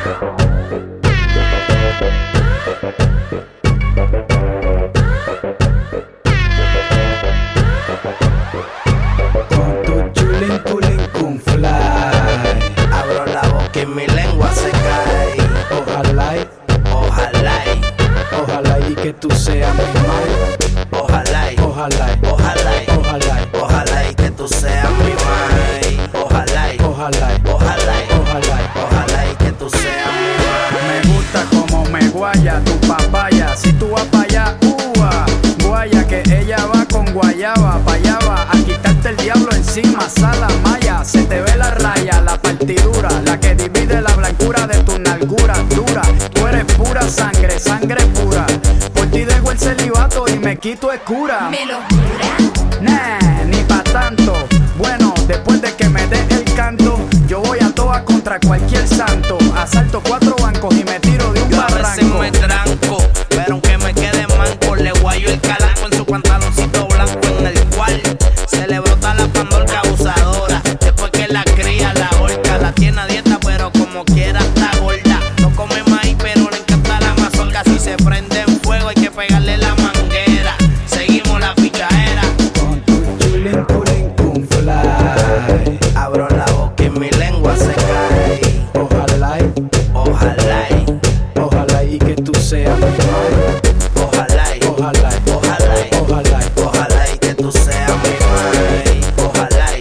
Con tu chulin culin cum fly, Abro la boca y mi lengua se cae. ojalá, Ojalá y que tú seas mi mai. ojalá Ojalá, ojalá y que tú seas mi mai. Ojalá y que tú seas mi mai. Me gusta como me guaya tu papaya. Si tú vas para allá, guaya que ella va con guayaba. Pa' allá va a quitarte el diablo encima. Sala maya, se te ve la raya, la partidura, la que divide la blancura de tu nalgura dura. Tú eres pura sangre, sangre pura. Por ti dejo el celibato y me quito el cura. ¿Me lo jura? Nah, ni pa' tanto. Bueno, después de que me dé el canto, yo voy a toa contra cualquier santo. Asalto 4 bancos y me tiro de un Yo a veces barranco. me tranco, pero aunque me quede manco, le guayo el calanco en su pantaloncito blanco en el cual se le brota la pandorca abusadora. Después que la cría, la horca, la tiene a dieta, pero como quiera está gorda. No come maíz, pero le encanta la mazorca. Si se prende en fuego hay que pegarle la manguera. Seguimos la pichadera. Con tu chulin culin cum fly. Abro la boca y mi lengua se cae. Ojalá y que tú seas mi mai. Ojalá y que tú seas mi mai. Ojalá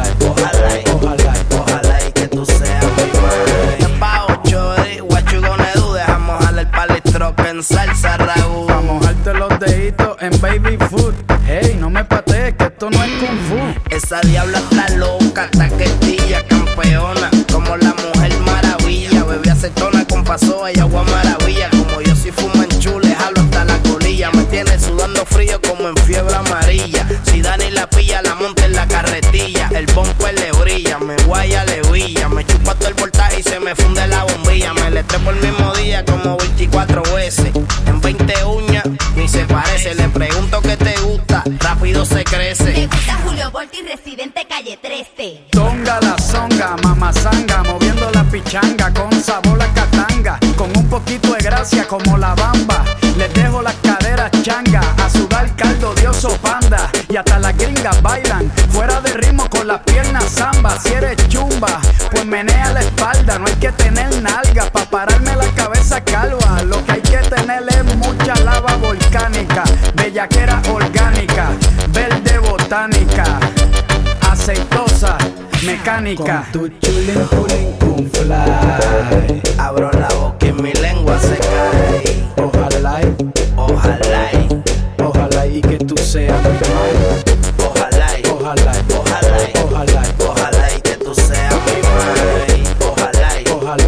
y que tú seas mi mai. Embajo, chori, what you gonna do? Dejamos jalar el palitroque en salsa ragú. Pa' mojarte los deditos en baby food. Hey, no me patees que esto no es kung fu. Esa diabla está loca, taquetilla, campeona. Como la mujer maravilla. Bebé acetona con pasoa y agua maravilla. Como yo si fumo en chule, jalo hasta la colilla. Me tiene sudando frío como en fiebre amarilla. Si Dani la pilla, la monta en la carretilla. El bumper le brilla, me guaya le brilla. Me chupa todo el voltaje y se me funde la bombilla. Me le trepo el mismo día como 24 veces. En 20 uñas, ni se parece. Le pregunto qué te gusta, rápido se Me crece. gusta Julio Volti, residente calle 13. Tonga la zonga, mamazanga, moviendo la pichanga con sabor la catanga, con un poquito de gracia como la bamba. Les dejo las caderas changa, a sudar caldo de oso panda. Y hasta las gringas bailan, fuera de ritmo con las piernas zamba. Si eres chumba, pues menea la espalda. No hay que tener nalga pa' pararme la cabeza calva. Lo que hay que tener es mucha lava volcánica, bellaquera orgánica, verde botánica, aceitosa, mecánica. Con tu chulin culin cum fly. Abro la boca y mi lengua se cae. Ojalá y que tú seas mi mai. Ojalá y que tú seas mi mai. Ojalá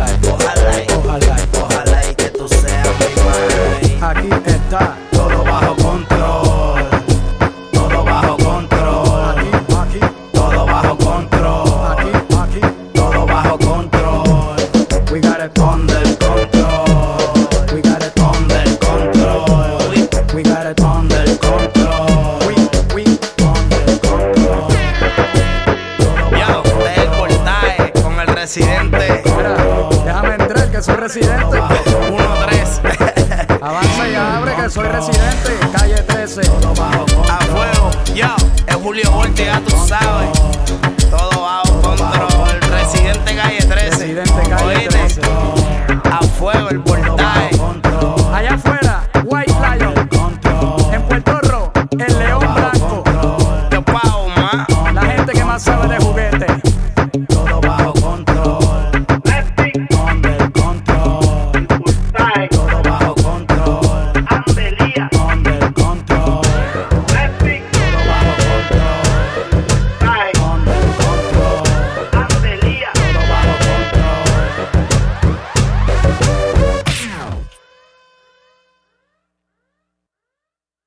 y que tú seas mi mai. Aquí está Todo bajo control. Todo bajo control. aquí, Todo bajo control. aquí. Todo bajo control. We got it Under control. we got it Under control. we got it Under control. we Under control. Yo, deja el voltaje con el residente. Mira, déjame entrar que soy residente. 1-3. Avanza y abre que soy residente. Calle 13. A fuego, yo, es Julio Volti, ya tú sabes. Todo bajo control. Residente calle 13. Residente calle Oíste, 13. a fuego el voltaje.